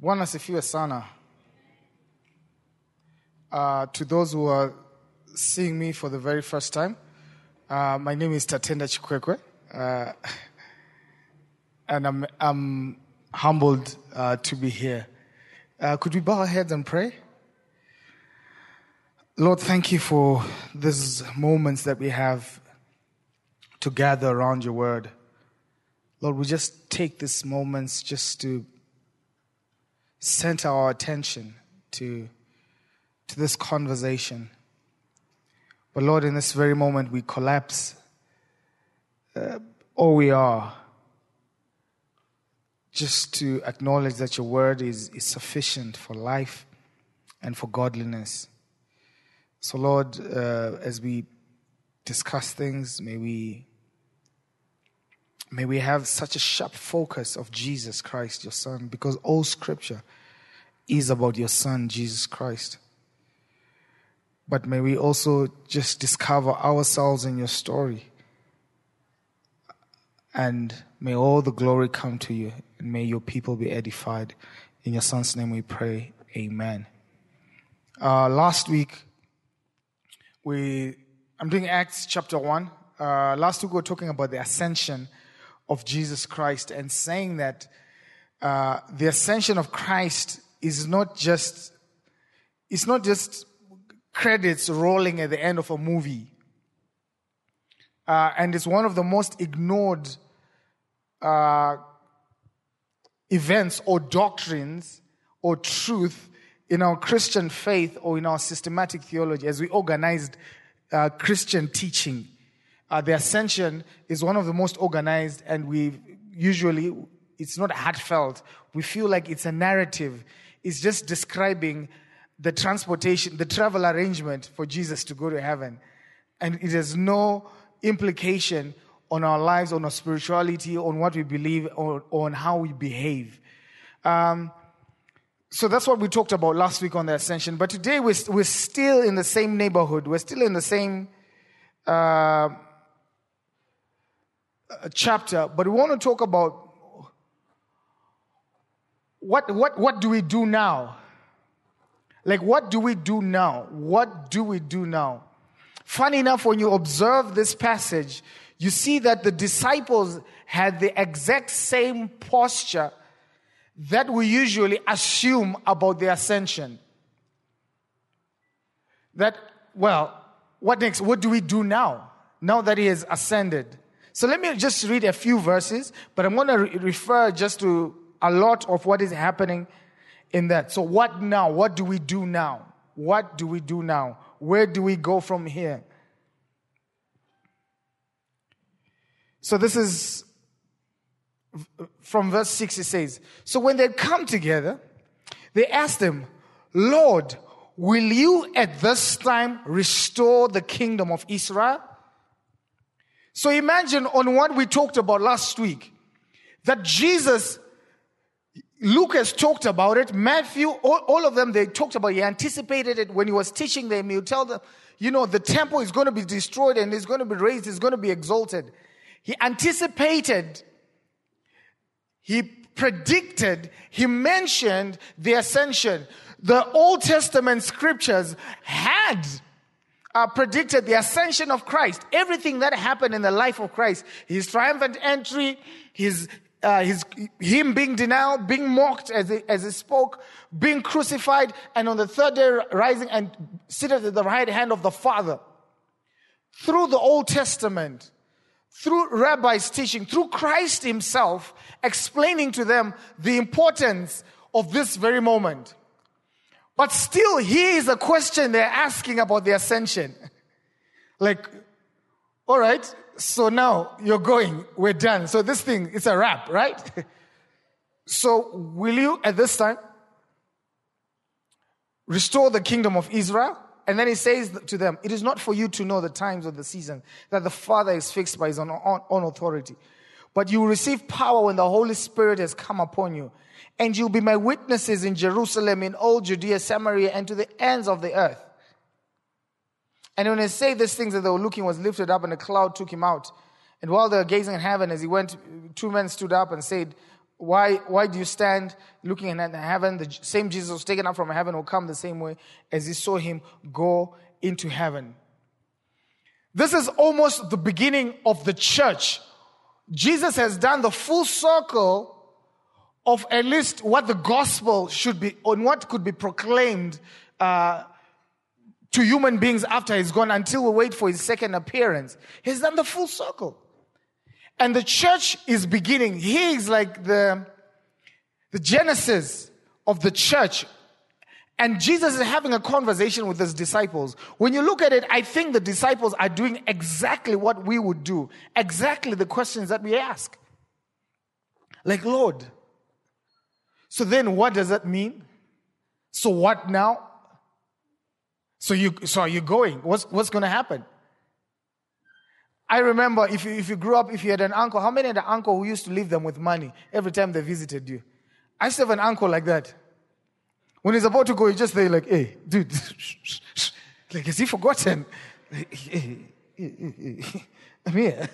Bwana asifiwe sana. To those who are seeing me for the very first time, my name is Tatenda Chikwekwe, and I'm humbled to be here. Could we bow our heads and pray? Lord, thank you for these moments that we have to gather around your word. Lord, we just take these moments just to center our attention to this conversation. But Lord, in this very moment, we collapse all we are just to acknowledge that your word is sufficient for life and for godliness. So Lord, as we discuss things, may we have such a sharp focus of Jesus Christ, your Son, because all Scripture is about your Son, Jesus Christ. But may we also just discover ourselves in your story. And may all the glory come to you, and may your people be edified. In your Son's name we pray, amen. Last week, I'm doing Acts chapter 1. Last week we were talking about the ascension of Jesus Christ and saying that the ascension of Christ is not just credits rolling at the end of a movie. And it's one of the most ignored events or doctrines or truth in our Christian faith or in our systematic theology as we organized Christian teaching. The ascension is one of the most organized, and it's not heartfelt. We feel like it's a narrative. It's just describing the transportation, the travel arrangement for Jesus to go to heaven. And it has no implication on our lives, on our spirituality, on what we believe, or on how we behave. So that's what we talked about last week on the ascension. But today we're still in the same neighborhood. We're still in the same chapter. But we want to talk about what do we do now? Like, what do we do now? What do we do now? Funny enough, when you observe this passage, you see that the disciples had the exact same posture that we usually assume about the ascension. That, well, what next? What do we do now? Now that he has ascended. So let me just read a few verses, but I'm going to refer just to a lot of what is happening in that. So what now? What do we do now? What do we do now? Where do we go from here? So this is from verse 6, it says, so when they come together, they asked him, Lord, will you at this time restore the kingdom of Israel? So imagine on what we talked about last week, that Jesus, Luke has talked about it, Matthew, all of them, they talked about it. He anticipated it when he was teaching them. He would tell them, the temple is going to be destroyed and it's going to be raised, it's going to be exalted. He anticipated, he predicted, he mentioned the ascension. The Old Testament scriptures had predicted the ascension of Christ. Everything that happened in the life of Christ, his triumphant entry, him being denied, being mocked as he spoke, being crucified, and on the third day rising and seated at the right hand of the Father. Through the Old Testament, through rabbis' teaching, through Christ himself explaining to them the importance of this very moment. But still, here is a question they're asking about the ascension. Like, all right, so now you're going, we're done. So this thing, it's a wrap, right? So will you at this time restore the kingdom of Israel? And then he says to them, it is not for you to know the times of the season that the Father is fixed by his own authority. But you will receive power when the Holy Spirit has come upon you. And you'll be my witnesses in Jerusalem, in all Judea, Samaria, and to the ends of the earth. And when they say these things, that they were looking was lifted up, and a cloud took him out. And while they were gazing at heaven as he went, two men stood up and said, Why do you stand looking at heaven? The same Jesus was taken up from heaven will come the same way as he saw him go into heaven. This is almost the beginning of the church. Jesus has done the full circle of at least what the gospel should be, or what could be proclaimed to human beings after he's gone, until we wait for his second appearance. He's done the full circle. And the church is beginning. He is like the genesis of the church. And Jesus is having a conversation with his disciples. When you look at it, I think the disciples are doing exactly what we would do. Exactly the questions that we ask. Like, Lord, so then what does that mean? So what now? So are you going? What's going to happen? I remember if you grew up, if you had an uncle, how many had an uncle who used to leave them with money every time they visited you? I used to have an uncle like that. When he's about to go, he's just there like, hey, dude, like, has he forgotten? I'm here.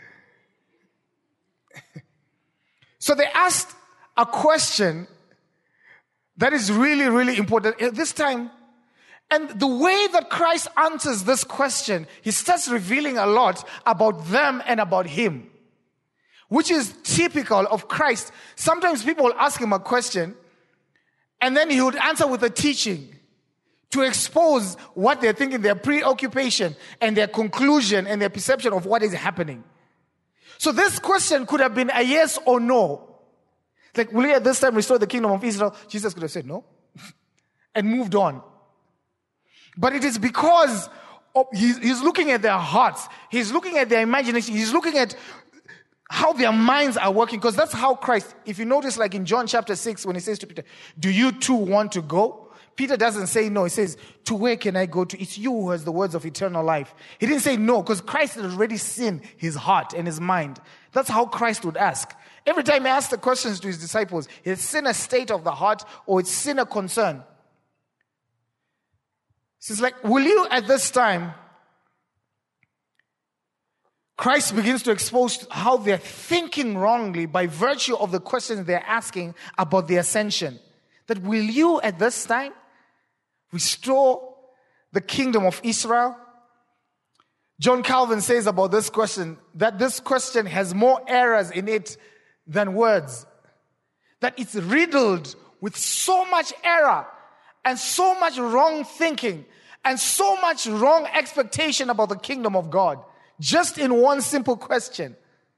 So they asked a question that is really, really important at this time. And the way that Christ answers this question, he starts revealing a lot about them and about him, which is typical of Christ. Sometimes people will ask him a question, and then he would answer with a teaching to expose what they're thinking, their preoccupation and their conclusion and their perception of what is happening. So this question could have been a yes or no. Like, will he at this time restore the kingdom of Israel? Jesus could have said no and moved on. But it is because he's looking at their hearts. He's looking at their imagination. He's looking at how their minds are working. Because that's how Christ, if you notice, like in John chapter 6, when he says to Peter, do you too want to go? Peter doesn't say no. He says, to where can I go to? It's you who has the words of eternal life. He didn't say no, because Christ had already seen his heart and his mind. That's how Christ would ask. Every time he asked the questions to his disciples, it's seen a state of the heart or it's seen a concern. So it's like, will you at this time, Christ begins to expose how they're thinking wrongly by virtue of the questions they're asking about the ascension. That will you at this time restore the kingdom of Israel? John Calvin says about this question, that this question has more errors in it than words. That it's riddled with so much error and so much wrong thinking and so much wrong expectation about the kingdom of God, just in one simple question.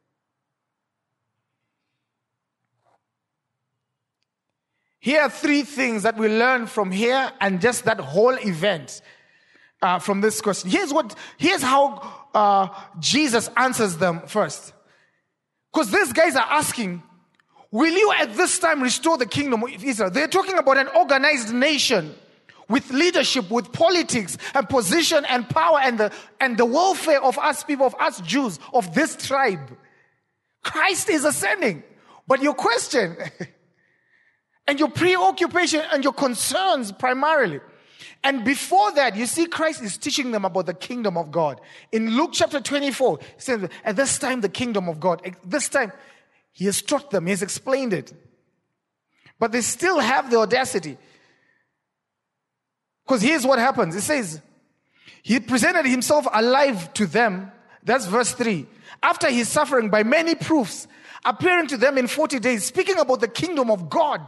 Here are three things that we learn from here and just that whole event from this question. Here's how Jesus answers them first. Because these guys are asking, will you at this time restore the kingdom of Israel? They're talking about an organized nation with leadership, with politics and position and power and the welfare of us people, of us Jews, of this tribe. Christ is ascending. But your question and your preoccupation and your concerns primarily. And before that, you see Christ is teaching them about the kingdom of God. In Luke chapter 24, he says, at this time the kingdom of God. At this time, he has taught them, he has explained it. But they still have the audacity. Because here's what happens. It says, he presented himself alive to them. That's verse 3. After his suffering by many proofs, appearing to them in 40 days, speaking about the kingdom of God.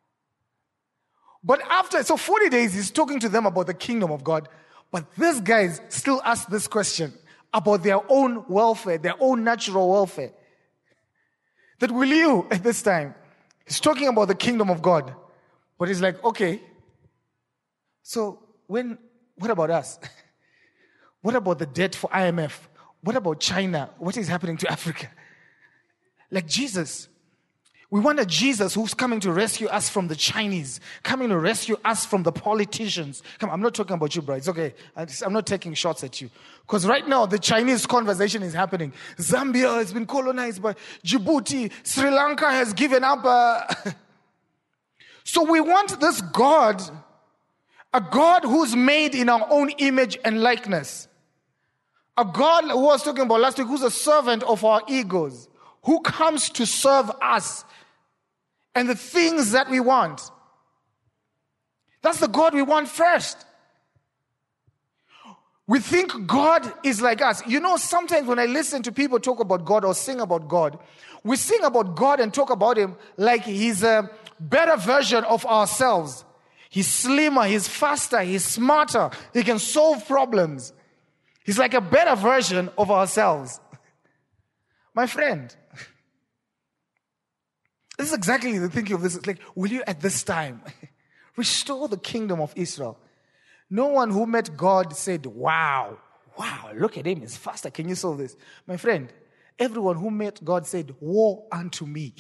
But 40 days, he's talking to them about the kingdom of God. But these guys still ask this question about their own welfare, their own natural welfare. That will you at this time? He's talking about the kingdom of God. But he's like, okay, so what about us? What about the debt for IMF? What about China? What is happening to Africa? Like Jesus. We want a Jesus who's coming to rescue us from the Chinese, coming to rescue us from the politicians. Come on, I'm not talking about you, bro. It's okay. I'm not taking shots at you. Because right now, the Chinese conversation is happening. Zambia has been colonized by Djibouti. Sri Lanka has given up. So we want this God, a God who's made in our own image and likeness. A God who I was talking about last week, who's a servant of our egos, who comes to serve us. and the things that we want. That's the God we want first. We think God is like us. You know, sometimes when I listen to people talk about God or sing about God, we sing about God and talk about Him like He's a better version of ourselves. He's slimmer, He's faster, He's smarter, He can solve problems. He's like a better version of ourselves. My friend, this is exactly the thinking of this. It's like, will you at this time restore the kingdom of Israel? No one who met God said, wow, look at Him, He's faster. Can you solve this? My friend, everyone who met God said, woe unto me.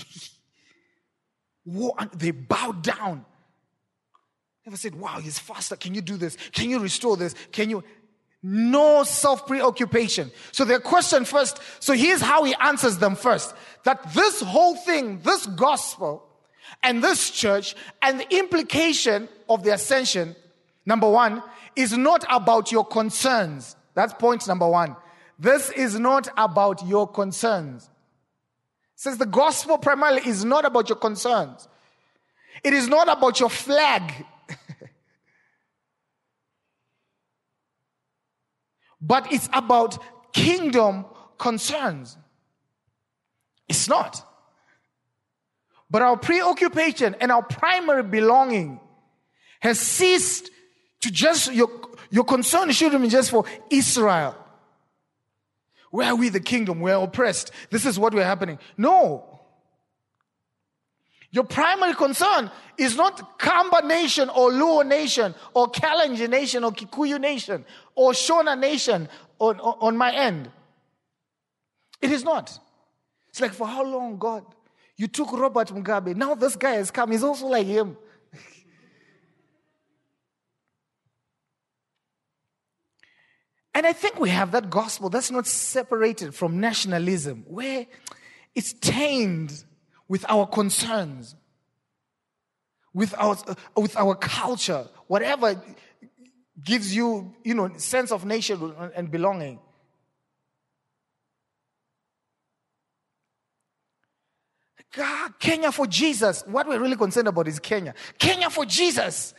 They bowed down. Never said, wow, He's faster. Can you do this? Can you restore this? Can you? No self-preoccupation. So their question first, so here's how He answers them first. That this whole thing, this gospel, and this church, and the implication of the ascension, number one, is not about your concerns. That's point number one. This is not about your concerns. It says the gospel primarily is not about your concerns. It is not about your flag. But it's about kingdom concerns. It's not. But our preoccupation and our primary belonging has ceased to just, your concern shouldn't be just for Israel. Where are we the kingdom? We're oppressed. This is what we're happening. No. Your primary concern is not Kamba nation or Luo nation or Kalenjin nation or Kikuyu nation or Shona nation on my end. It is not. It's like, for how long, God? You took Robert Mugabe. Now this guy has come. He's also like him. And I think we have that gospel that's not separated from nationalism, where it's tamed with our concerns, with our culture, whatever gives you, sense of nation and belonging. God, Kenya for Jesus. What we're really concerned about is Kenya. Kenya for Jesus.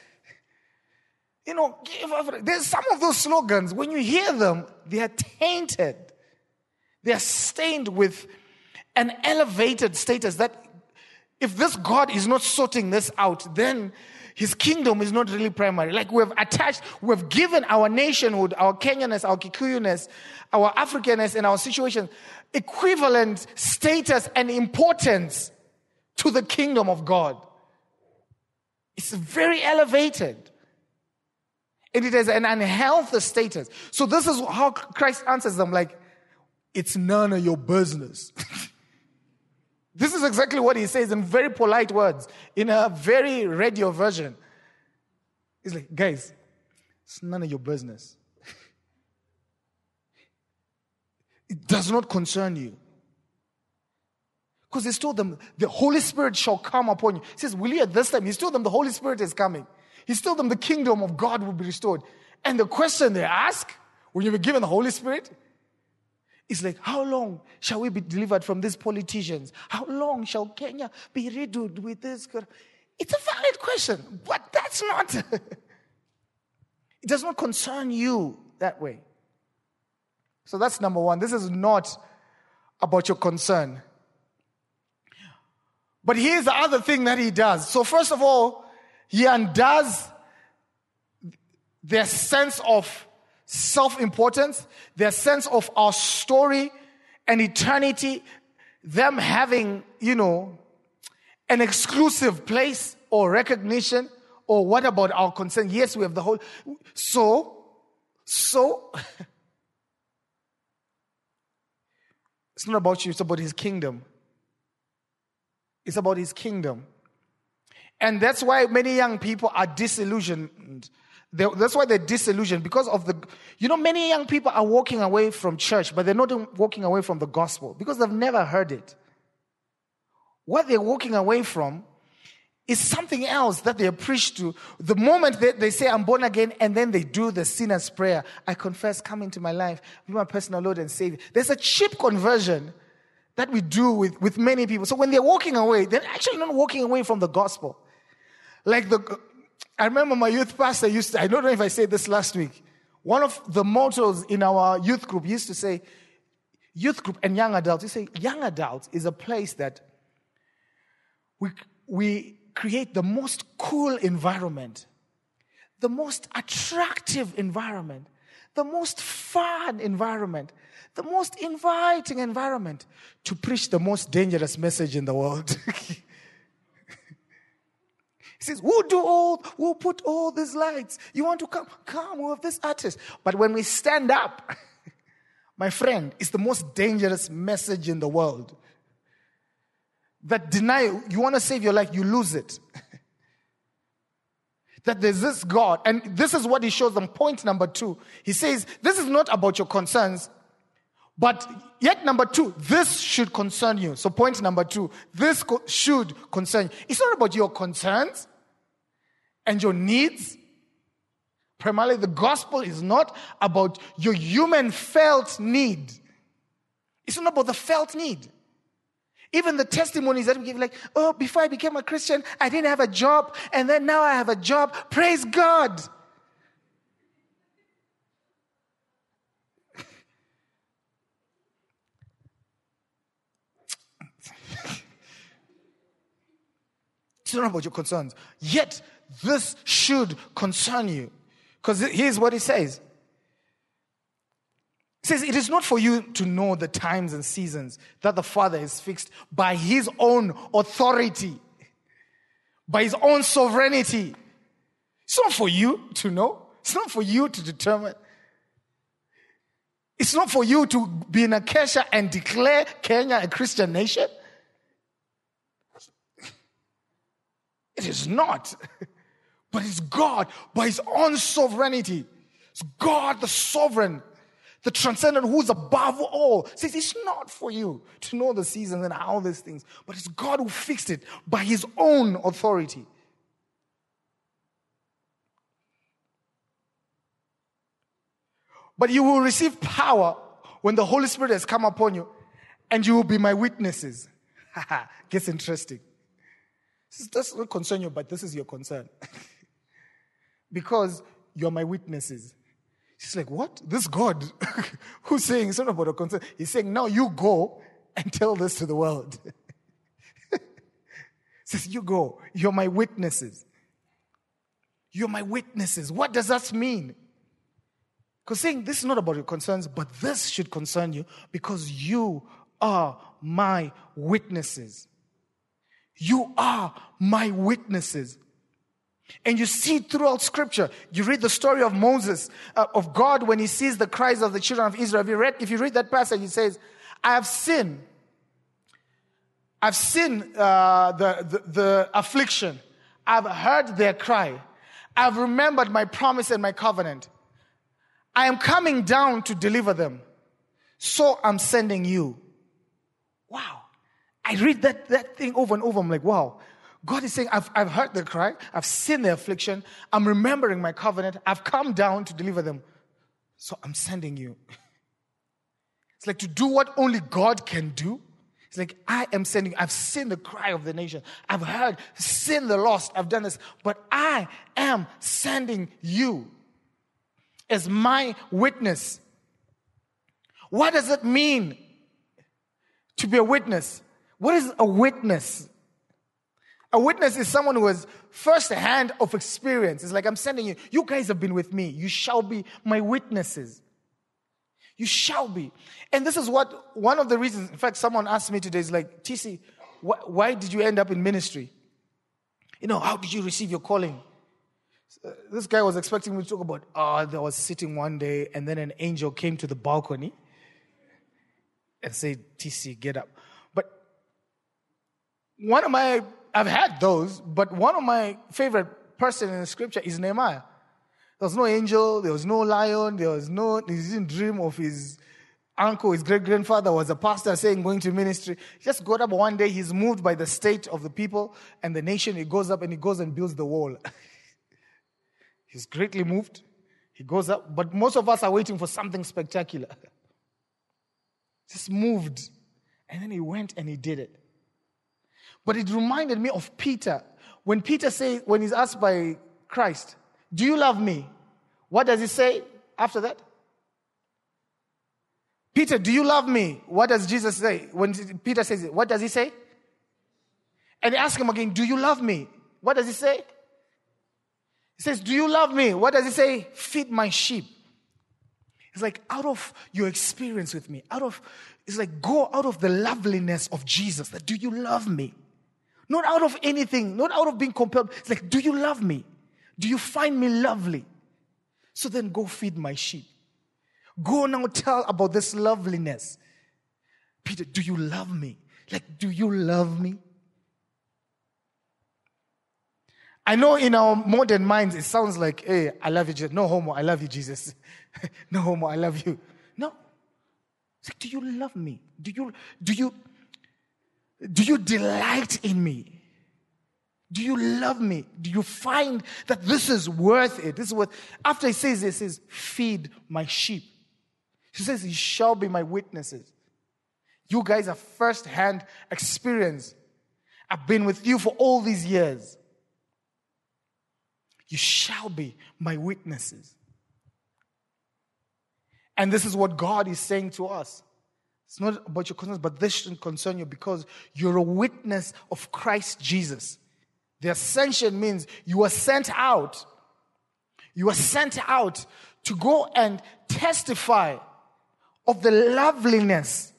There's some of those slogans, when you hear them, they are tainted. They are stained with an elevated status that if this God is not sorting this out, then His kingdom is not really primary. Like we've given our nationhood, our Kenyanness, our Kikuyuness, our Africanness, and our situation equivalent status and importance to the kingdom of God. It's very elevated. And it has an unhealthy status. So this is how Christ answers them, like, it's none of your business. This is exactly what He says in very polite words, in a very radio version. He's like, guys, it's none of your business. It does not concern you. Because He's told them, the Holy Spirit shall come upon you. He says, will you at this time? He's told them the Holy Spirit is coming. He's told them the kingdom of God will be restored. And the question they ask, when you be given the Holy Spirit, is like, how long shall we be delivered from these politicians? How long shall Kenya be riddled with this? It's a valid question, but that's not. It does not concern you that way. So that's number one. This is not about your concern. But here's the other thing that He does. So first of all, He undoes their sense of self-importance, their sense of our story and eternity, them having, an exclusive place or recognition, or what about our concern? Yes, we have the whole. So, it's not about you, it's about His kingdom. It's about His kingdom. And that's why many young people are disillusioned. That's why they're disillusioned, because of many young people are walking away from church, but they're not walking away from the gospel because they've never heard it. What they're walking away from is something else that they preach to. The moment they say, I'm born again, and then they do the sinner's prayer. I confess, come into my life, be my personal Lord and Savior. There's a cheap conversion that we do with many people. So when they're walking away, they're actually not walking away from the gospel. I remember my youth pastor used to, I don't know if I said this last week, one of the mottos in our youth group used to say, youth group and young adults, you say young adults is a place that we create the most cool environment, the most attractive environment, the most fun environment, the most inviting environment to preach the most dangerous message in the world. He says, we'll put all these lights. You want to come with this artist. But when we stand up, my friend, it's the most dangerous message in the world. That denial, you want to save your life, you lose it. That there's this God, and this is what he shows them. Point number 2. He says, this is not about your concerns, but yet number 2, this should concern you. So point number 2, this should concern you. It's not about your concerns and your needs. Primarily, the gospel is not about your human felt need. It's not about the felt need. Even the testimonies that we give, like, oh, before I became a Christian, I didn't have a job, and then now I have a job. Praise God. It's not about your concerns. Yet, this should concern you. Because here's what he says. He says, it is not for you to know the times and seasons that the Father has fixed by his own authority, by his own sovereignty. It's not for you to know. It's not for you to determine. It's not for you to be in Acacia and declare Kenya a Christian nation. It is not. But it's God by his own sovereignty. It's God the sovereign, the transcendent, who's above all. Says it's not for you to know the seasons and all these things, but it's God who fixed it by his own authority. But you will receive power when the Holy Spirit has come upon you, and you will be my witnesses. Gets interesting. This doesn't concern you, but this is your concern. Because you're my witnesses. She's like, what? This God who's saying it's not about a concern. He's saying, now you go and tell this to the world. He says, you go. You're my witnesses. You're my witnesses. What does that mean? Because saying this is not about your concerns, but this should concern you because you are my witnesses. You are my witnesses. And you see throughout Scripture, you read the story of Moses, of God when he sees the cries of the children of Israel. If you read that passage, he says, I've seen the affliction. I've heard their cry. I've remembered my promise and my covenant. I am coming down to deliver them. So I'm sending you. Wow. I read that thing over and over. I'm like, wow. God is saying, I've heard their cry. I've seen their affliction. I'm remembering my covenant. I've come down to deliver them. So I'm sending you. It's like to do what only God can do. It's like, I am sending you. I've seen the cry of the nation. I've seen the lost. I've done this. But I am sending you as my witness. What does it mean to be a witness? What is a witness? A witness is someone who has first hand of experience. It's like, I'm sending you. You guys have been with me. You shall be my witnesses. You shall be. And this is what, one of the reasons, in fact, someone asked me today, is like, TC, why did you end up in ministry? You know, how did you receive your calling? This guy was expecting me to talk about, I was sitting one day and then an angel came to the balcony and said, TC, get up. But I've had those, but one of my favorite person in the scripture is Nehemiah. There was no angel, there was no lion, he didn't dream of his uncle, his great-grandfather was a pastor saying going to ministry. He just got up one day, he's moved by the state of the people and the nation. He goes up and he goes and builds the wall. He's greatly moved. He goes up, but most of us are waiting for something spectacular. Just moved And then he went and he did it. But it reminded me of Peter. When he's asked by Christ, do you love me? What does he say after that? Peter, do you love me? What does Jesus say? When Peter says it, what does he say? And he asks him again, do you love me? What does he say? He says, do you love me? What does he say? Feed my sheep. It's like out of your experience with me, it's like go out of the loveliness of Jesus. That do you love me? Not out of anything, not out of being compelled. It's like, do you love me? Do you find me lovely? So then go feed my sheep. Go now tell about this loveliness. Peter, do you love me? Like, do you love me? I know in our modern minds it sounds like, hey, I love you, Jesus. No homo, I love you, Jesus. No homo, I love you. No. It's like, do you love me? Do you delight in me? Do you love me? Do you find that this is worth it? This is what, after he says this, he says, feed my sheep. He says, you shall be my witnesses. You guys have first-hand experience. I've been with you for all these years. You shall be my witnesses. And this is what God is saying to us. It's not about your concerns, but this shouldn't concern you because you're a witness of Christ Jesus. The ascension means you are sent out. You are sent out to go and testify of the loveliness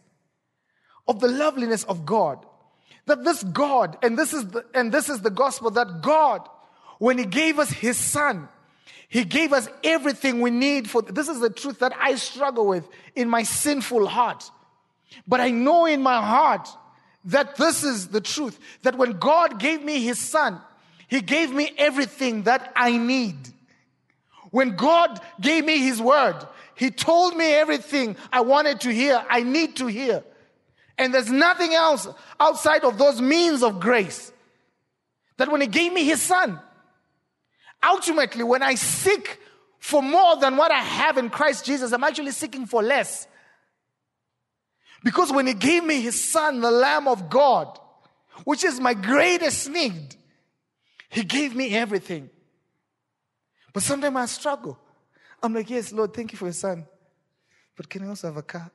of God. That this God, and this is the gospel, that God, when He gave us His Son, He gave us everything we need for. This is the truth that I struggle with in my sinful heart. But I know in my heart that this is the truth. That when God gave me His Son, He gave me everything that I need. When God gave me His Word, He told me everything I wanted to hear, I need to hear. And there's nothing else outside of those means of grace. That when He gave me His Son, ultimately, when I seek for more than what I have in Christ Jesus, I'm actually seeking for less. Because when He gave me His Son, the Lamb of God, which is my greatest need, He gave me everything. But sometimes I struggle. I'm like, yes, Lord, thank you for Your Son. But can I also have a car?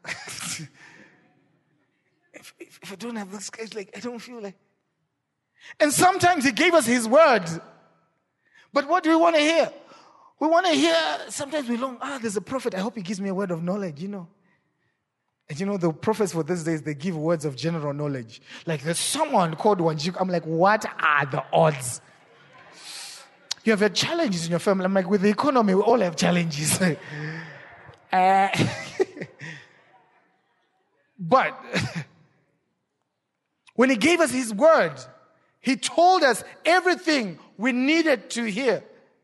if I don't have this, it's like, I don't feel like. And sometimes He gave us His Word. But what do we want to hear? We want to hear, sometimes we long, there's a prophet, I hope he gives me a word of knowledge, And the prophets for these days, they give words of general knowledge. Like there's someone called Wanjiku. I'm like, what are the odds? You have had challenges in your family. I'm like, with the economy, we all have challenges. But when He gave us His Word, He told us everything we needed to hear.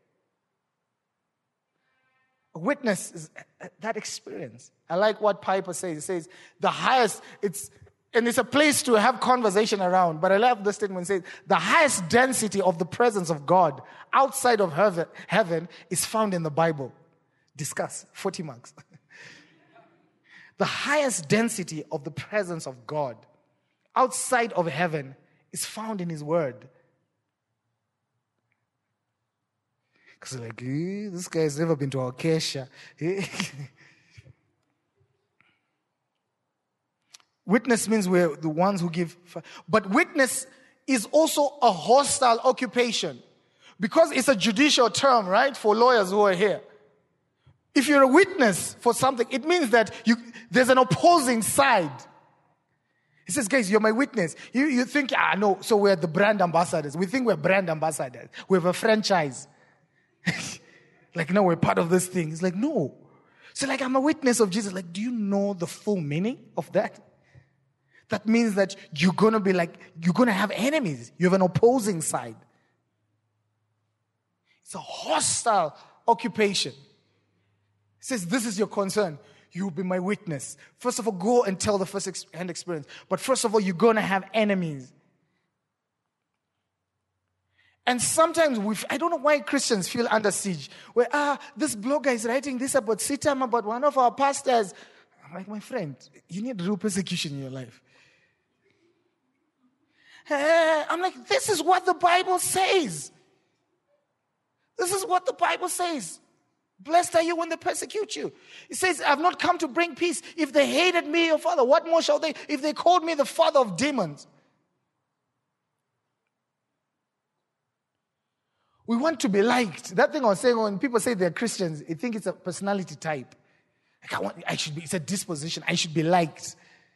A witness is that experience. I like what Piper says. He says, the highest, it's a place to have conversation around. But I love the statement. It says, the highest density of the presence of God outside of heaven is found in the Bible. Discuss. 40 marks. The highest density of the presence of God outside of heaven is found in His Word. Because like, this guy has never been to our Kesha. Witness means we're the ones who give. But witness is also a hostile occupation. Because it's a judicial term, right? For lawyers who are here. If you're a witness for something, it means that there's an opposing side. He says, guys, you're my witness. You think, no, so we're the brand ambassadors. We think we're brand ambassadors. We have a franchise. Like, no, we're part of this thing. It's like, no. So like, I'm a witness of Jesus. Like, do you know the full meaning of that? That means that you're going to have enemies. You have an opposing side. It's a hostile occupation. He says, this is your concern. You'll be my witness. First of all, go and tell the first-hand experience. But first of all, you're going to have enemies. And sometimes I don't know why Christians feel under siege. Where, this blogger is writing this about Sitam, about one of our pastors. I'm like, my friend, you need real persecution in your life. I'm like, this is what the Bible says. This is what the Bible says. Blessed are you when they persecute you. It says, I've not come to bring peace. If they hated me, your father, what more shall they? If they called me the father of demons. We want to be liked. That thing I was saying, when people say they're Christians, they think it's a personality type. Like it's a disposition. I should be liked.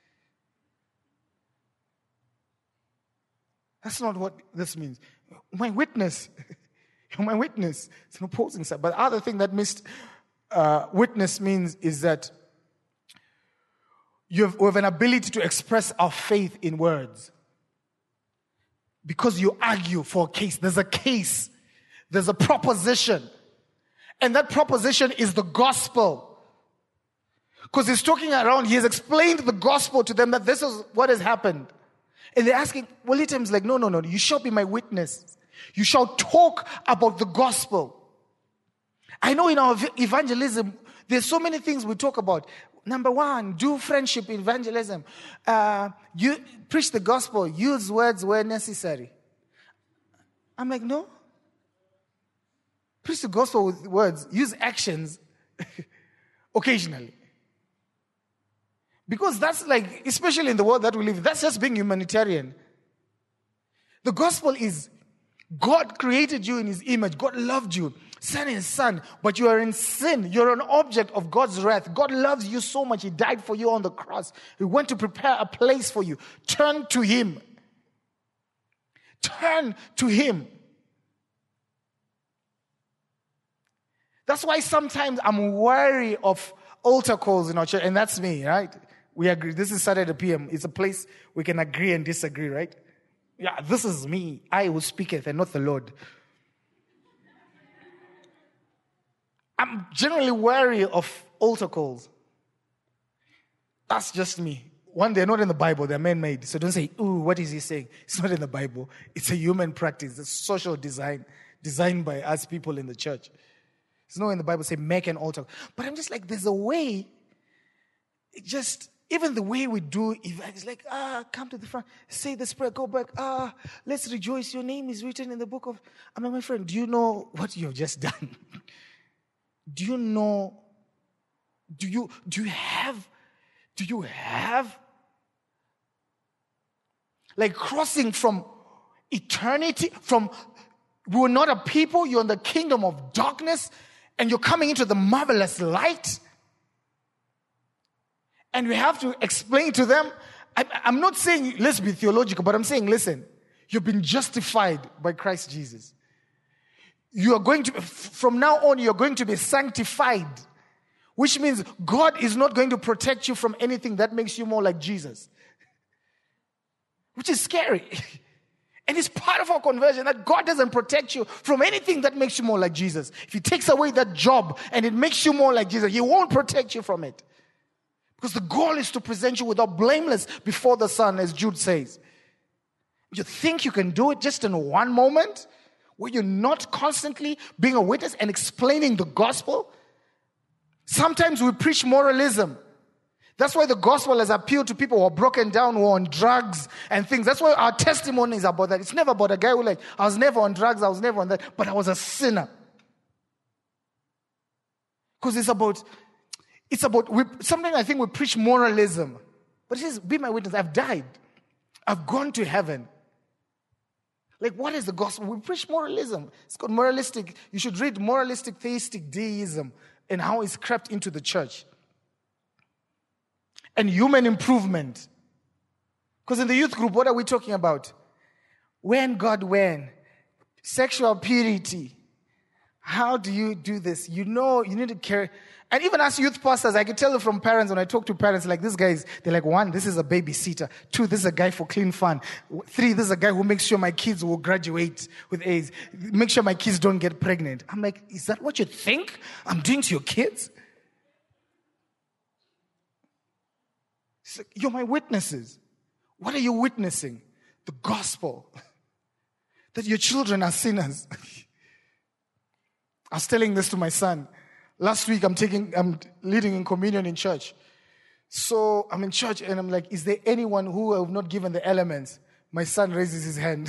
That's not what this means. My witness. You're my witness. It's an opposing side. But the other thing that witness means is that we have an ability to express our faith in words. Because you argue for a case. There's a case. There's a proposition. And that proposition is the gospel. Because he's talking around, he has explained the gospel to them that this is what has happened. And they're asking, well, Item's like, no, you shall be my witness. You shall talk about the gospel. I know in our evangelism, there's so many things we talk about. Number one, do friendship evangelism. You preach the gospel, use words where necessary. I'm like, no. Preach the gospel with words, use actions occasionally. Because that's like, especially in the world that we live in, that's just being humanitarian. The gospel is God created you in his image. God loved you, son and son, but you are in sin. You're an object of God's wrath. God loves you so much. He died for you on the cross. He went to prepare a place for you. Turn to him. Turn to him. That's why sometimes I'm wary of altar calls in our church, and that's me, right? We agree. This is Saturday PM. It's a place we can agree and disagree, right? Yeah, this is me. I who speaketh and not the Lord. I'm generally wary of altar calls. That's just me. One, they're not in the Bible. They're man-made. So don't say, ooh, what is he saying? It's not in the Bible. It's a human practice. It's social design designed by us people in the church. It's not in the Bible say make an altar. But I'm just like, there's a way. Even the way we do events, like, come to the front, say this prayer, go back, let's rejoice. Your name is written in the book of... I'm like, my friend, do you know what you've just done? Do you know... Do you have... Like crossing from eternity, from... We were not a people, you're in the kingdom of darkness, and you're coming into the marvelous light. And we have to explain to them. I'm not saying let's be theological, but I'm saying, listen, you've been justified by Christ Jesus. You are going to, from now on, you're going to be sanctified, which means God is not going to protect you from anything that makes you more like Jesus, which is scary. And it's part of our conversion that God doesn't protect you from anything that makes you more like Jesus. If he takes away that job and it makes you more like Jesus, he won't protect you from it. Because the goal is to present you without blameless before the Son, as Jude says. You think you can do it just in one moment where you're not constantly being a witness and explaining the gospel? Sometimes we preach moralism. That's why the gospel has appealed to people who are broken down, who are on drugs and things. That's why our testimony is about that. It's never about a guy who like, I was never on drugs, I was never on that, but I was a sinner. Because it's about something I think we preach moralism. But it says, be my witness, I've died. I've gone to heaven. Like, what is the gospel? We preach moralism. It's called moralistic. You should read moralistic theistic deism and how it's crept into the church. And human improvement. Because in the youth group, what are we talking about? When God, when? Sexual purity. How do you do this? You know, you need to carry. And even as youth pastors, I can tell you from parents, when I talk to parents, like these guys, they're like, 1, this is a babysitter. 2, this is a guy for clean fun. 3, this is a guy who makes sure my kids will graduate with A's. Make sure my kids don't get pregnant. I'm like, is that what you think I'm doing to your kids? So you're my witnesses. What are you witnessing? The gospel. That your children are sinners. I was telling this to my son. Last week, I'm leading in communion in church. So I'm in church and I'm like, is there anyone who have not given the elements? my son raises his hand.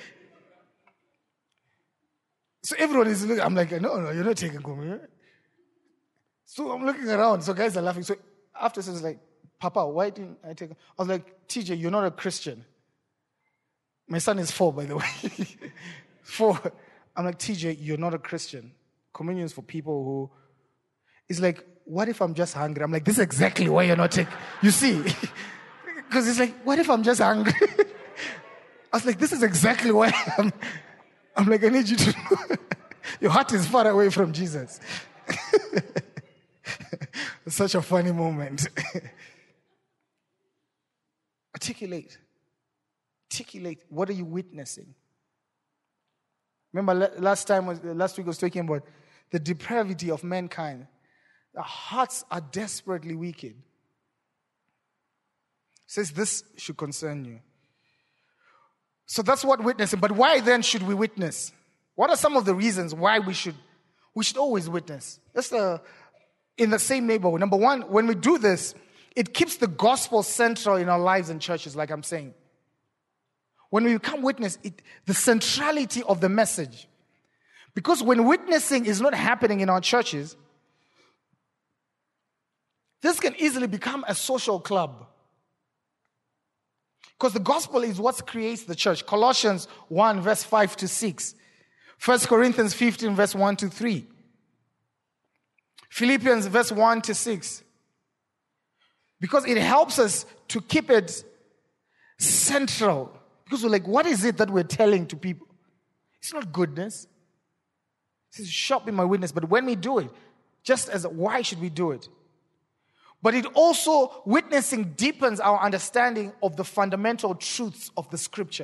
So everyone is looking. I'm like, no, you're not taking communion. So I'm looking around. So guys are laughing. So after, so it's like, Papa, why didn't I take? I was like, TJ, you're not a Christian. My son is 4, by the way. 4. I'm like, TJ, you're not a Christian. Communion is for people who... It's like, what if I'm just hungry? I'm like, this is exactly why you're not taking... You see? Because it's like, what if I'm just hungry? I was like, this is exactly why I'm like, I need you to know. Your heart is far away from Jesus. It's such a funny moment. Articulate. What are you witnessing? Remember last week I was talking about the depravity of mankind. The hearts are desperately wicked. It says this should concern you. So that's what witnessing. But why then should we witness? What are some of the reasons why we should always witness? That's in the same neighborhood. Number one, when we do this, it keeps the gospel central in our lives and churches, like I'm saying. When we become witness, the centrality of the message. Because when witnessing is not happening in our churches, this can easily become a social club. Because the gospel is what creates the church. Colossians 1, verse 5 to 6. 1 Corinthians 15, verse 1 to 3. Philippians, verse 1 to 6. Because it helps us to keep it central. Because we're like, what is it that we're telling to people? It's not goodness. It says, shop in my witness. But when we do it, why should we do it? But it also, witnessing deepens our understanding of the fundamental truths of the scripture.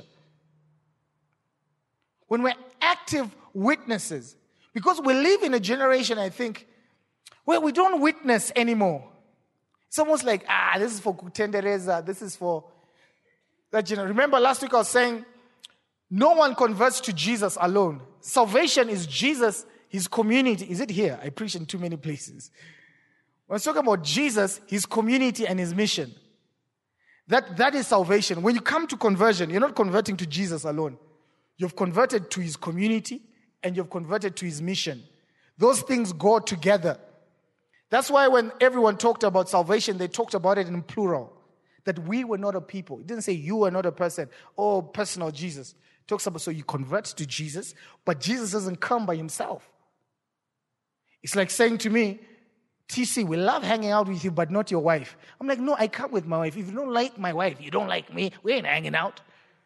When we're active witnesses, because we live in a generation, I think, where we don't witness anymore. It's almost like, this is for Tendereza, this is for that. Remember last week I was saying, no one converts to Jesus alone. Salvation is Jesus, his community. Is it here? I preach in too many places. When I was talking about Jesus, his community and his mission. That is salvation. When you come to conversion, you're not converting to Jesus alone. You've converted to his community and you've converted to his mission. Those things go together. That's why when everyone talked about salvation, they talked about it in plural. That we were not a people. It didn't say you are not a person. Oh, personal Jesus. It talks about, so you convert to Jesus, but Jesus doesn't come by himself. It's like saying to me, TC, we love hanging out with you, but not your wife. I'm like, no, I come with my wife. If you don't like my wife, you don't like me. We ain't hanging out.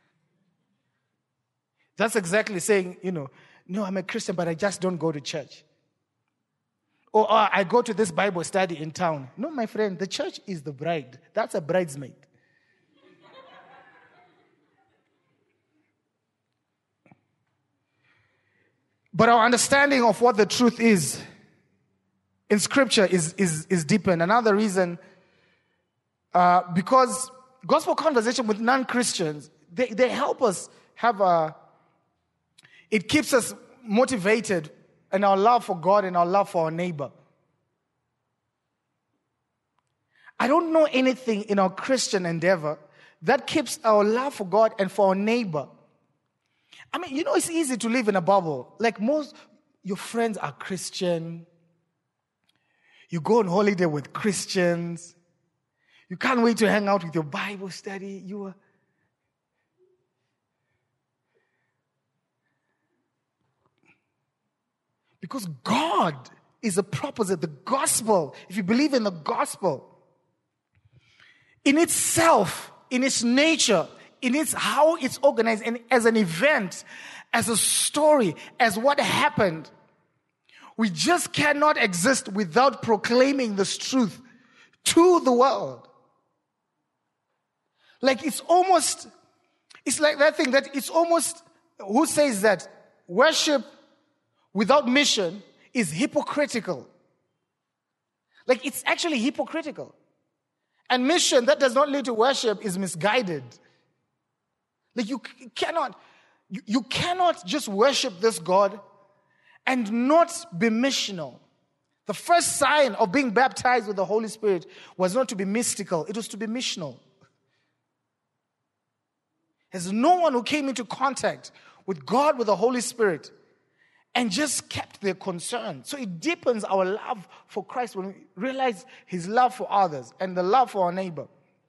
That's exactly saying, no, I'm a Christian, but I just don't go to church. Or I go to this Bible study in town. No, my friend, the church is the bride. That's a bridesmaid. But our understanding of what the truth is in Scripture is deepened. Another reason, because gospel conversation with non-Christians, they help us have it keeps us motivated in our love for God and our love for our neighbor. I don't know anything in our Christian endeavor that keeps our love for God and for our neighbor. I mean, it's easy to live in a bubble. Like your friends are Christian. You go on holiday with Christians. You can't wait to hang out with your Bible study. Because God is a proposite. The gospel, if you believe in the gospel, in itself, in its nature, in its how it's organized, and as an event, as a story, as what happened, we just cannot exist without proclaiming this truth to the world. Like it's like that thing that it's almost, who says that worship without mission is hypocritical. Like it's actually hypocritical. And mission that does not lead to worship is misguided. Like you cannot just worship this God and not be missional. The first sign of being baptized with the Holy Spirit was not to be mystical, it was to be missional. There's no one who came into contact with God, with the Holy Spirit, and just kept their concern. So it deepens our love for Christ when we realize his love for others and the love for our neighbor.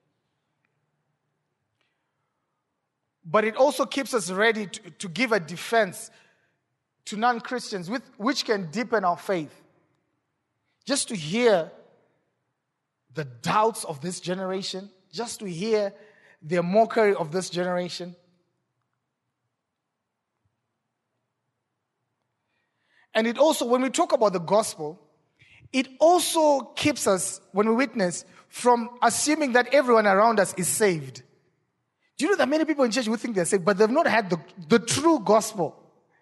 But it also keeps us ready to give a defense to non-Christians, which can deepen our faith. Just to hear the doubts of this generation, just to hear the mockery of this generation. And it also, when we talk about the gospel, it also keeps us, when we witness, from assuming that everyone around us is saved. Do you know that many people in church who think they're saved, but they've not had the true gospel?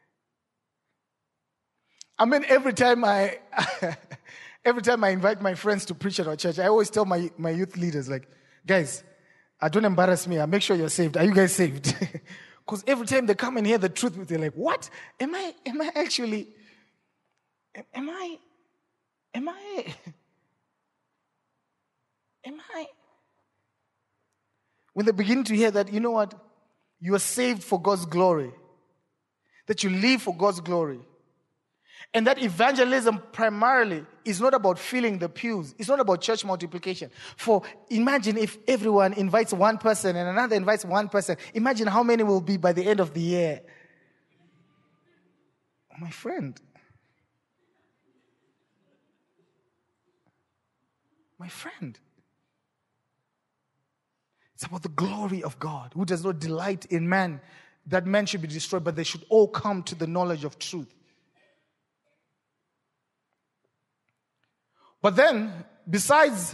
I mean, every time I invite my friends to preach at our church, I always tell my youth leaders, like, guys, don't embarrass me. I make sure you're saved. Are you guys saved? Because every time they come and hear the truth, they're like, what? Am I When they begin to hear that, you know what? You are saved for God's glory. That you live for God's glory. And that evangelism primarily is not about filling the pews. It's not about church multiplication. For imagine if everyone invites one person and another invites one person. Imagine how many will be by the end of the year. My friend. My friend. It's about the glory of God, who does not delight in man, that man should be destroyed, but they should all come to the knowledge of truth. But then, besides,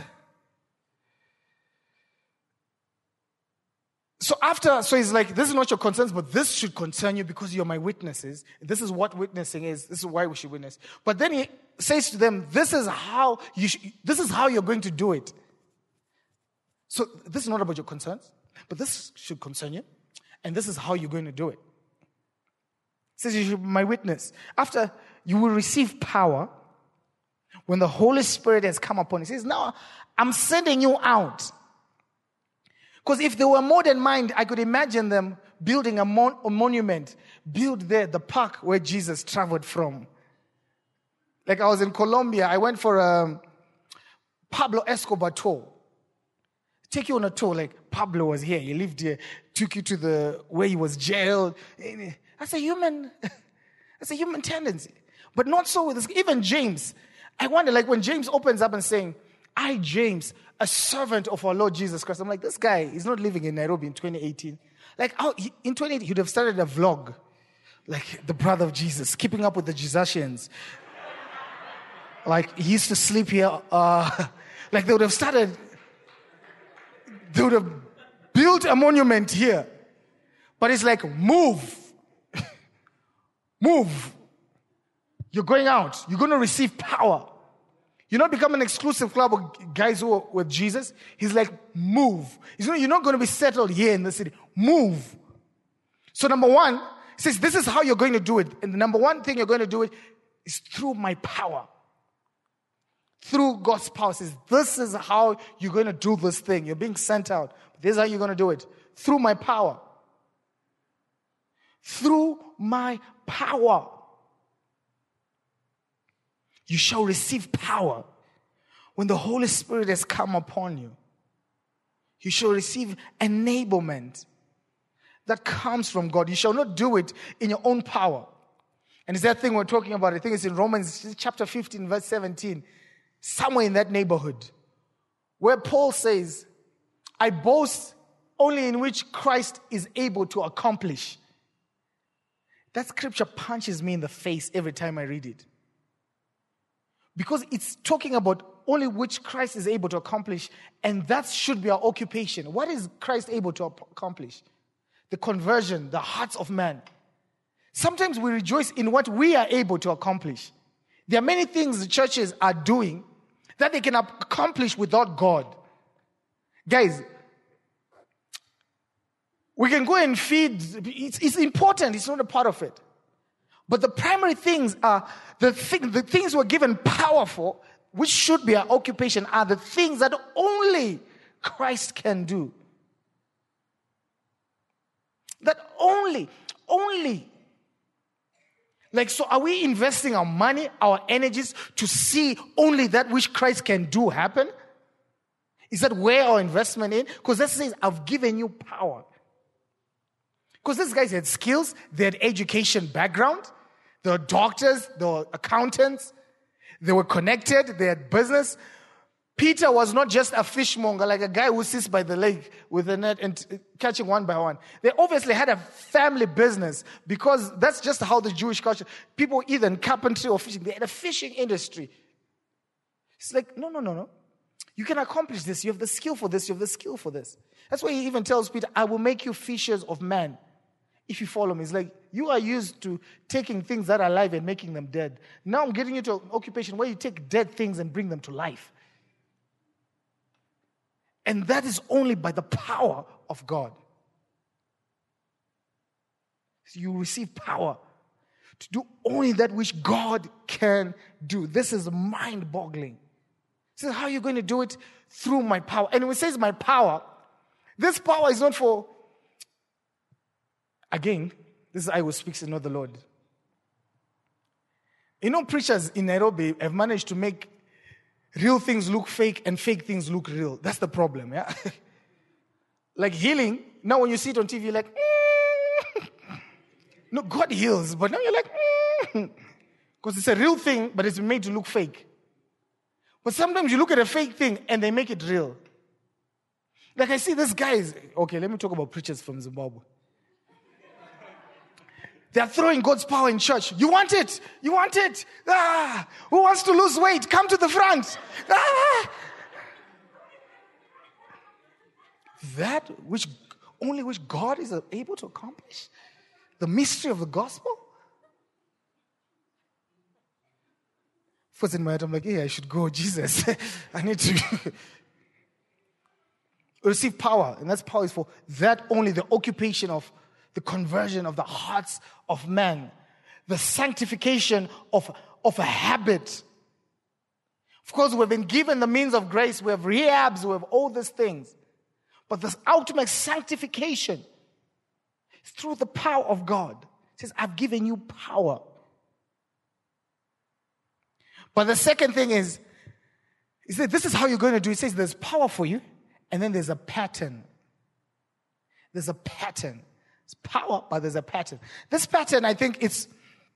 so he's like, this is not your concerns, but this should concern you because you're my witnesses. This is what witnessing is. This is why we should witness. But then he says to them, this is how you're going to do it. So this is not about your concerns, but this should concern you. And this is how you're going to do it. He says, you should be my witness. After you will receive power, when the Holy Spirit has come upon you. He says, now I'm sending you out. Because if they were modern mind, I could imagine them building a monument, build there, the park where Jesus traveled from. Like I was in Colombia, I went for a Pablo Escobar tour. Take you on a tour, like Pablo was here, he lived here, took you to where he was jailed. That's a human tendency. But not so with this. Even James, I wonder, like when James opens up and saying, I, James, a servant of our Lord Jesus Christ. I'm like, this guy is not living in Nairobi in 2018. Like in 2018, he would have started a vlog, like the brother of Jesus, keeping up with the Jesusians. Like he used to sleep here. Like they would have built a monument here. But it's like, move. Move. You're going out. You're going to receive power. You're not becoming an exclusive club of guys who are with Jesus. He's like, move. You're not going to be settled here in the city. Move. So number one, he says, this is how you're going to do it. And the number one thing you're going to do it is through my power. Through God's power. He says, this is how you're going to do this thing. You're being sent out. This is how you're going to do it. Through my power. Through my power. You shall receive power when the Holy Spirit has come upon you. You shall receive enablement that comes from God. You shall not do it in your own power. And it's that thing we're talking about. I think it's in Romans chapter 15, verse 17. Somewhere in that neighborhood. Where Paul says, I boast only in which Christ is able to accomplish. That scripture punches me in the face every time I read it. Because it's talking about only which Christ is able to accomplish, and that should be our occupation. What is Christ able to accomplish? The conversion, the hearts of man. Sometimes we rejoice in what we are able to accomplish. There are many things the churches are doing that they can accomplish without God. Guys, we can go and feed. It's important. It's not a part of it. But the primary things are the things we're given power for, which should be our occupation, are the things that only Christ can do. only. Like, so are we investing our money, our energies to see only that which Christ can do happen? Is that where our investment in? Because that says, I've given you power. Because these guys had skills, they had education background, they were doctors, they were accountants, they were connected, they had business. Peter was not just a fishmonger, like a guy who sits by the lake with a net and catching one by one. They obviously had a family business because that's just how the Jewish culture, people either in carpentry or fishing, they had a fishing industry. It's like, no. You can accomplish this. You have the skill for this. You have the skill for this. That's why he even tells Peter, I will make you fishers of men if you follow me. It's like, you are used to taking things that are alive and making them dead. Now I'm getting you to an occupation where you take dead things and bring them to life. And that is only by the power of God. So you receive power to do only that which God can do. This is mind-boggling. So how are you going to do it? Through my power. And when it says my power, this power is not for, again, this is I who speaks and not the Lord. You know, preachers in Nairobi have managed to make real things look fake and fake things look real. That's the problem, yeah? Like healing, now when you see it on TV, you're like, No, God heals, but now you're like, because it's a real thing, but it's made to look fake. But sometimes you look at a fake thing and they make it real. Like I see this guys, okay, let me talk about preachers from Zimbabwe. They're throwing God's power in church. You want it? You want it? Who wants to lose weight? Come to the front. That which God is able to accomplish. The mystery of the gospel. First in my head, I'm like, I should go, Jesus. I need to receive power. And that's power is for that only, the occupation of the conversion of the hearts of men, the sanctification of a habit. Of course, we've been given the means of grace. We have rehabs. We have all these things. But this ultimate sanctification is through the power of God. It says, I've given you power. But the second thing is that this is how you're going to do it. It says there's power for you, and then there's a pattern. There's a pattern. It's power, but there's a pattern. This pattern, I think, it's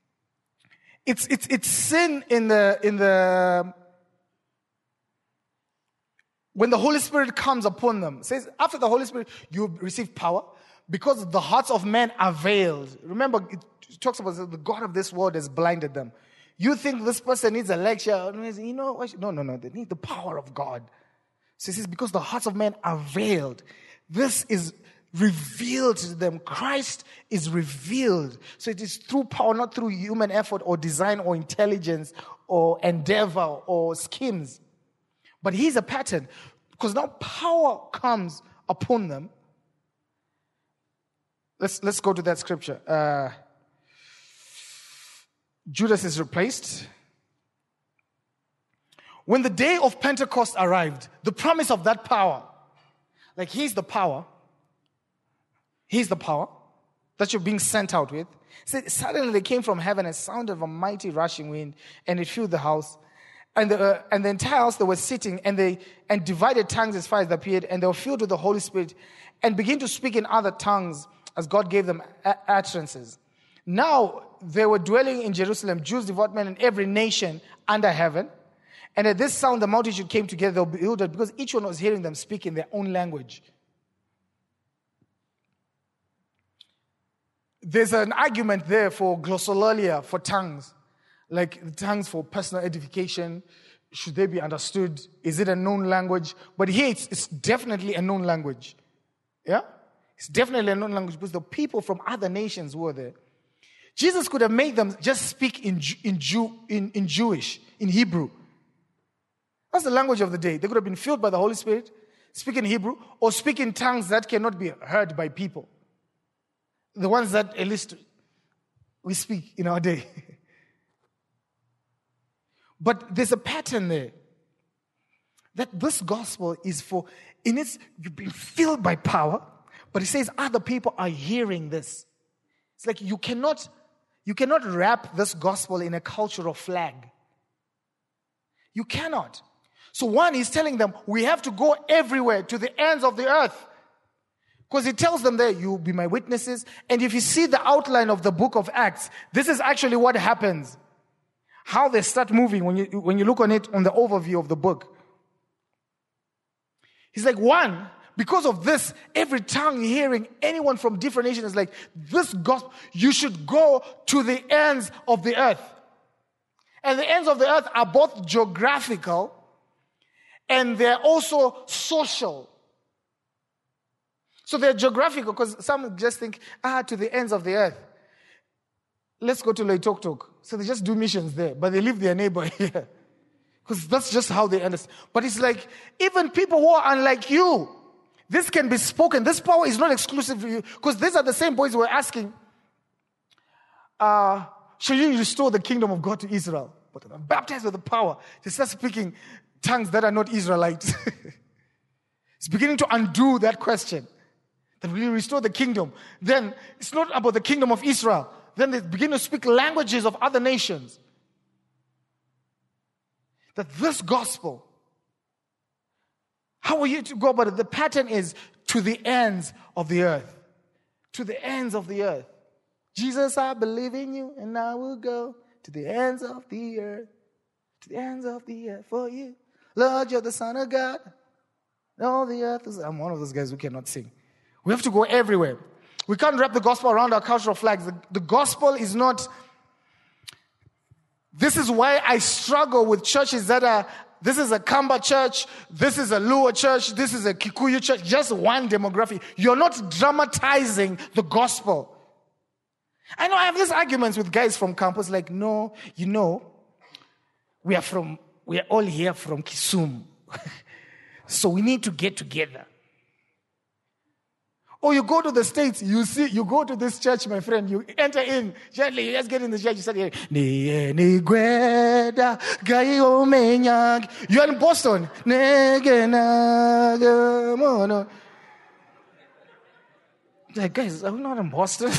sin in the when the Holy Spirit comes upon them. It says after the Holy Spirit, you receive power because the hearts of men are veiled. Remember, it talks about the God of this world has blinded them. You think this person needs a lecture? You know, no. They need the power of God. So it says because the hearts of men are veiled. This is revealed to them. Christ is revealed. So it is through power, not through human effort or design or intelligence or endeavor or schemes. But here's a pattern. Because now power comes upon them. Let's go to that scripture. Judas is replaced. When the day of Pentecost arrived, the promise of that power, like here's the power that you're being sent out with. So suddenly they came from heaven a sound of a mighty rushing wind, and it filled the house. And the entire house they were sitting, and divided tongues as far as they appeared, and they were filled with the Holy Spirit, and began to speak in other tongues as God gave them utterances. Now they were dwelling in Jerusalem, Jews, devout men in every nation under heaven. And at this sound, the multitude came together, they were bewildered, because each one was hearing them speak in their own language. There's an argument there for glossolalia, for tongues. Like tongues for personal edification. Should they be understood? Is it a known language? But here it's definitely a known language. Yeah? It's definitely a known language because the people from other nations were there. Jesus could have made them just speak in Jewish, in Hebrew. That's the language of the day. They could have been filled by the Holy Spirit, speak in Hebrew, or speak in tongues that cannot be heard by people. The ones that at least we speak in our day. But there's a pattern there. That this gospel is you've been filled by power, but it says other people are hearing this. It's like you cannot wrap this gospel in a cultural flag. You cannot. So one is telling them, we have to go everywhere, to the ends of the earth. Because he tells them there, you'll be my witnesses. And if you see the outline of the book of Acts, this is actually what happens. How they start moving when you look on it on the overview of the book. He's like, one, because of this, every tongue hearing anyone from different nations is like, this gospel, you should go to the ends of the earth. And the ends of the earth are both geographical and they're also social. So they're geographical because some just think, to the ends of the earth. Let's go to Loitoktok. So they just do missions there, but they leave their neighbor here. Because that's just how they understand. But it's like, even people who are unlike you, this can be spoken. This power is not exclusive to you. Because these are the same boys who were asking, shall you restore the kingdom of God to Israel? But I'm baptized with the power. They start speaking tongues that are not Israelites. It's beginning to undo that question. That will you restore the kingdom? Then it's not about the kingdom of Israel. Then they begin to speak languages of other nations. That this gospel, how are you to go about it? The pattern is to the ends of the earth. To the ends of the earth. Jesus, I believe in you, and I will go to the ends of the earth. To the ends of the earth for you. Lord, you're the Son of God. All the earth is... I'm one of those guys who cannot sing. We have to go everywhere. We can't wrap the gospel around our cultural flags. The gospel is not... This is why I struggle with churches that are... This is a Kamba church. This is a Luo church. This is a Kikuyu church. Just one demographic. You're not dramatizing the gospel. I know I have these arguments with guys from campus like, no, we are all here from Kisumu. So we need to get together. Or you go to the States, you go to this church, my friend, you enter in, gently, you just get in the church, you start hearing, you're in Boston. Like, guys, are we not in Boston?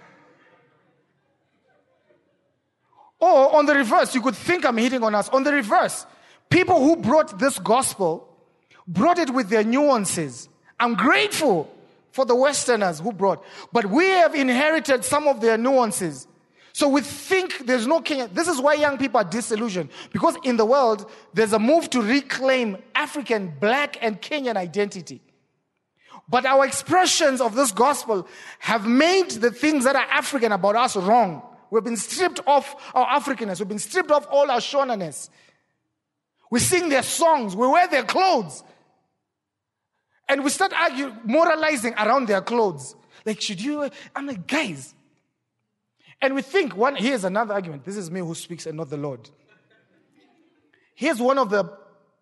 Or on the reverse, you could think I'm hitting on us. On the reverse, people who brought this gospel brought it with their nuances. I'm grateful for the Westerners who brought. But we have inherited some of their nuances. So we think there's no Kenya. This is why young people are disillusioned. Because in the world, there's a move to reclaim African, black, and Kenyan identity. But our expressions of this gospel have made the things that are African about us wrong. We've been stripped off our Africanness. We've been stripped off all our Shonaness. We sing their songs. We wear their clothes. And we start arguing, moralizing around their clothes. Like, should you? I'm like, guys. And we think, here's another argument. This is me who speaks and not the Lord. Here's one of the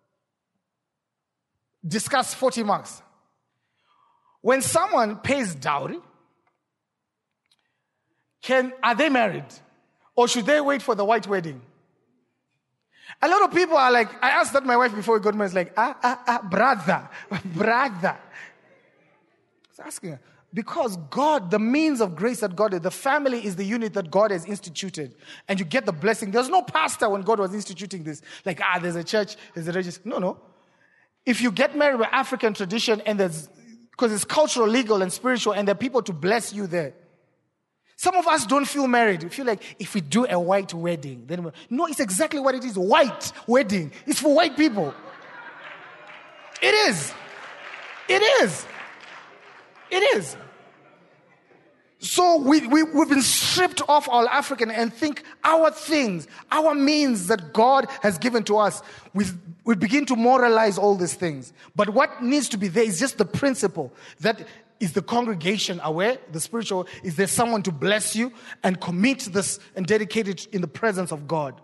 discussed 40 marks. When someone pays dowry, are they married? Or should they wait for the white wedding? A lot of people are like, I asked that my wife before we got married, like, brother. I was asking her, because God, the means of grace that God is, the family is the unit that God has instituted. And you get the blessing. There's no pastor when God was instituting this. Like, there's a church, there's a register. No. If you get married by African tradition, and because it's cultural, legal, and spiritual, and there are people to bless you there. Some of us don't feel married. We feel like if we do a white wedding, then no, it's exactly what it is. White wedding. It's for white people. It is. It is. It is. So we've been stripped off all African and think our things, our means that God has given to us, we begin to moralize all these things. But what needs to be there is just the principle that is the congregation aware, the spiritual, is there someone to bless you and commit this and dedicate it in the presence of God?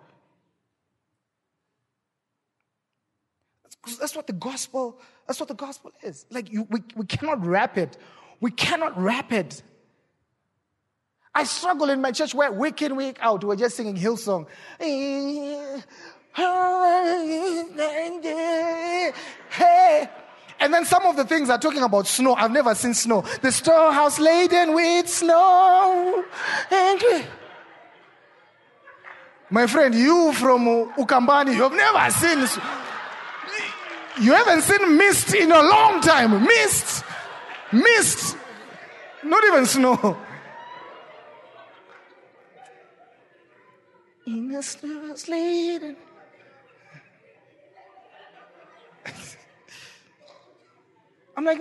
That's what the gospel is. Like, we cannot wrap it. We cannot wrap it. I struggle in my church where week in, week out, we're just singing Hillsong. Hey. And then some of the things are talking about snow. I've never seen snow. The storehouse laden with snow. My friend, you from Ukambani, you have never seen. You haven't seen mist in a long time. Mist. Not even snow. In the storehouse laden. I'm like,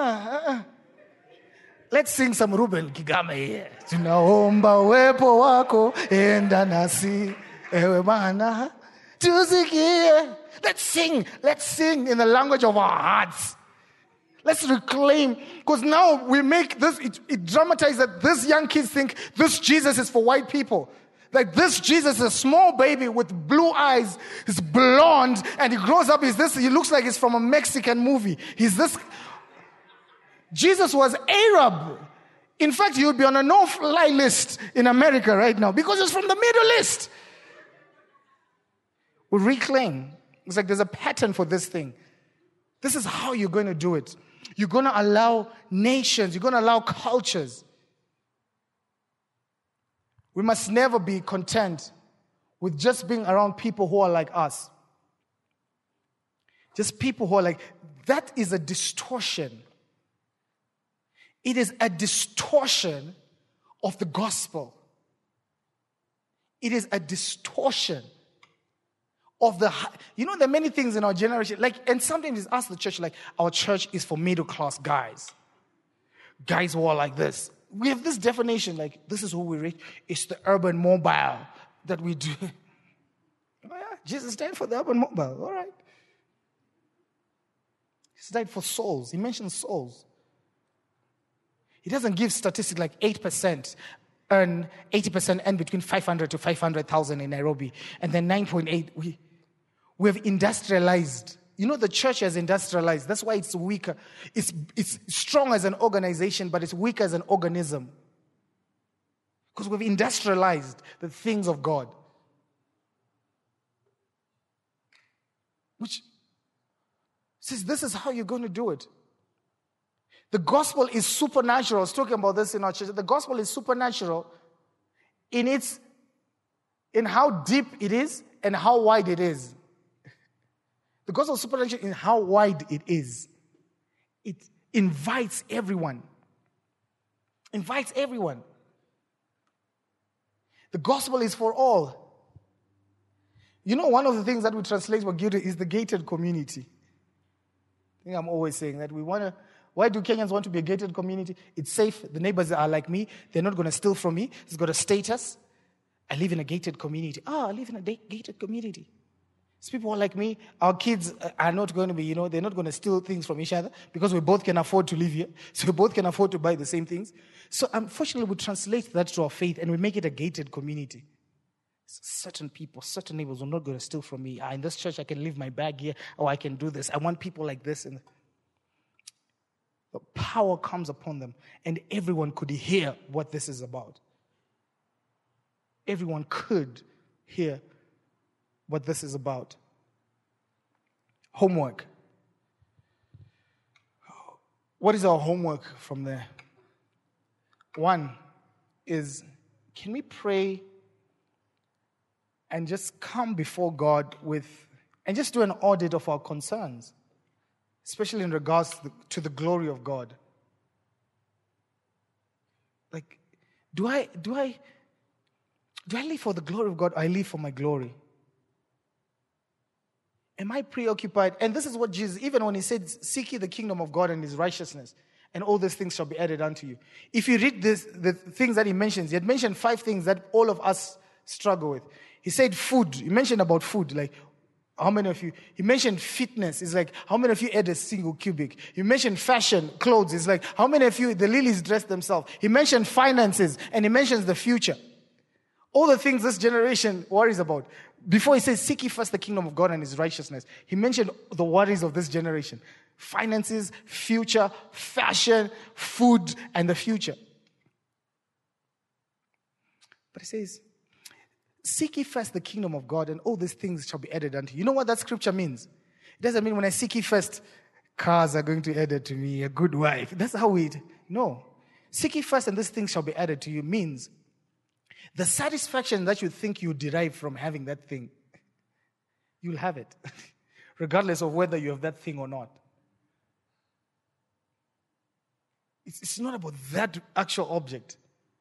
let's sing some Ruben Kigame here. Tunaomba uwepo wako enda nasi ewe Bwana tusikie. Let's sing in the language of our hearts. Let's reclaim, because now we make this, it dramatizes that these young kids think this Jesus is for white people. Like this Jesus is a small baby with blue eyes, he's blonde, and he grows up, he looks like he's from a Mexican movie. Jesus was Arab. In fact, he would be on a no-fly list in America right now because he's from the Middle East. We reclaim. It's like there's a pattern for this thing. This is how you're going to do it. You're going to allow nations, you're going to allow cultures. We must never be content with just being around people who are like us. Just people who are like, that is a distortion. It is a distortion of the gospel. It is a distortion of there are many things in our generation, and sometimes it's us, the church, like, our church is for middle class guys. Guys who are like this. We have this definition, like, this is who we reach. It's the urban mobile that we do. Oh yeah, Jesus died for the urban mobile. All right. He died for souls. He mentions souls. He doesn't give statistics like 8% earn 80% earn between 500 to 500,000 in Nairobi, and then 9.8. We have industrialized. The church has industrialized. That's why it's weaker. It's strong as an organization, but it's weak as an organism. Because we've industrialized the things of God. Which says this is how you're going to do it. The gospel is supernatural. I was talking about this in our church. The gospel is supernatural in how deep it is and how wide it is. The gospel is supernatural in how wide it is. It invites everyone. Invites everyone. The gospel is for all. One of the things that we translate for guilty is the gated community. I think I'm always saying that why do Kenyans want to be a gated community? It's safe. The neighbors are like me. They're not going to steal from me. It's got a status. I live in a gated community. I live in a gated community. It's people who are like me. Our kids are not going to be, they're not going to steal things from each other because we both can afford to live here. So we both can afford to buy the same things. So unfortunately, we translate that to our faith and we make it a gated community. Certain people, certain neighbors are not going to steal from me. In this church, I can leave my bag here, or I can do this. I want people like this. And the power comes upon them, and everyone could hear what this is about. Everyone could hear what this is about. Homework. What is our homework from there? One is, can we pray and just come before God and just do an audit of our concerns, especially in regards to the glory of God? Like, do I live for the glory of God, or I live for my glory? Am I preoccupied? And this is what Jesus, even when he said, seek ye the kingdom of God and his righteousness, and all these things shall be added unto you. If you read the things that he mentions, he had mentioned 5 things that all of us struggle with. He said food. He mentioned about food, like how many of you? He mentioned fitness. It's like, how many of you ate a single cubic? He mentioned fashion, clothes. It's like, how many of you, the lilies dress themselves? He mentioned finances, and he mentions the future. All the things this generation worries about. Before he says, seek ye first the kingdom of God and his righteousness, he mentioned the worries of this generation. Finances, future, fashion, food, and the future. But he says, seek ye first the kingdom of God and all these things shall be added unto you. You know what that scripture means? It doesn't mean when I seek ye first, cars are going to be added to me, a good wife. That's how no. Seek ye first and these things shall be added to you means the satisfaction that you think you derive from having that thing, you'll have it, regardless of whether you have that thing or not. It's not about that actual object.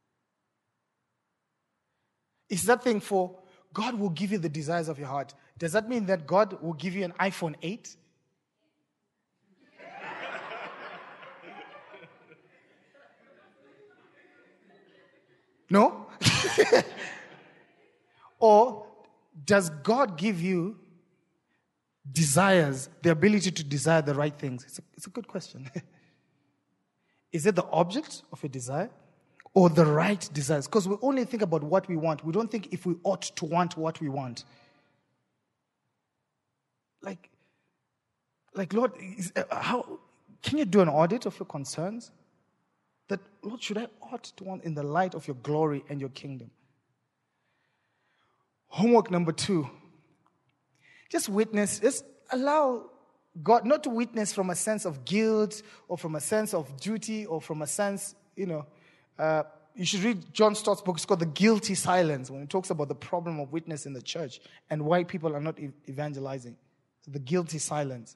It's that thing for God will give you the desires of your heart. Does that mean that God will give you an iPhone 8? No? Or does God give you desires, the ability to desire the right things? It's a good question. Is it the object of a desire or the right desires? Because we only think about what we want. We don't think if we ought to want what we want. Like Lord, how can you do an audit of your concerns? That, Lord, should I ought to want in the light of your glory and your kingdom? Homework number 2. Just allow God not to witness from a sense of guilt or from a sense of duty or from a sense, you should read John Stott's book. It's called The Guilty Silence, when it talks about the problem of witness in the church and why people are not evangelizing. The guilty silence.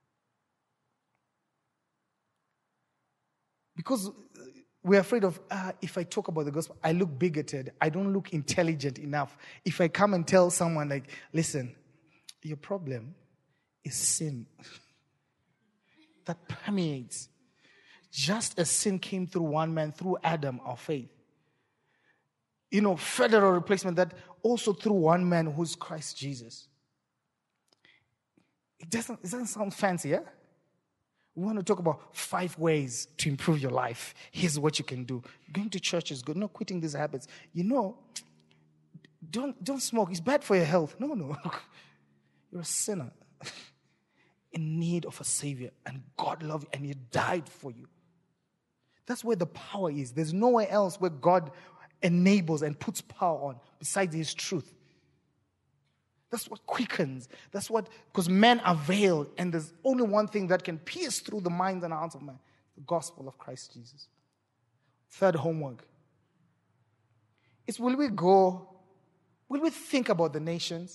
Because we're afraid of, if I talk about the gospel, I look bigoted. I don't look intelligent enough. If I come and tell someone, like, listen, your problem is sin. That permeates. Just as sin came through one man, through Adam, our faith. Federal replacement, that also through one man who's Christ Jesus. It doesn't sound fancy, yeah? We want to talk about 5 ways to improve your life. Here's what you can do. Going to church is good. No, quitting these habits. Don't smoke. It's bad for your health. No. You're a sinner in need of a Savior. And God loved you and He died for you. That's where the power is. There's nowhere else where God enables and puts power on besides His truth. That's what quickens. Because men are veiled, and there's only one thing that can pierce through the minds and hearts of man: the gospel of Christ Jesus. 3rd homework is, will we think about the nations?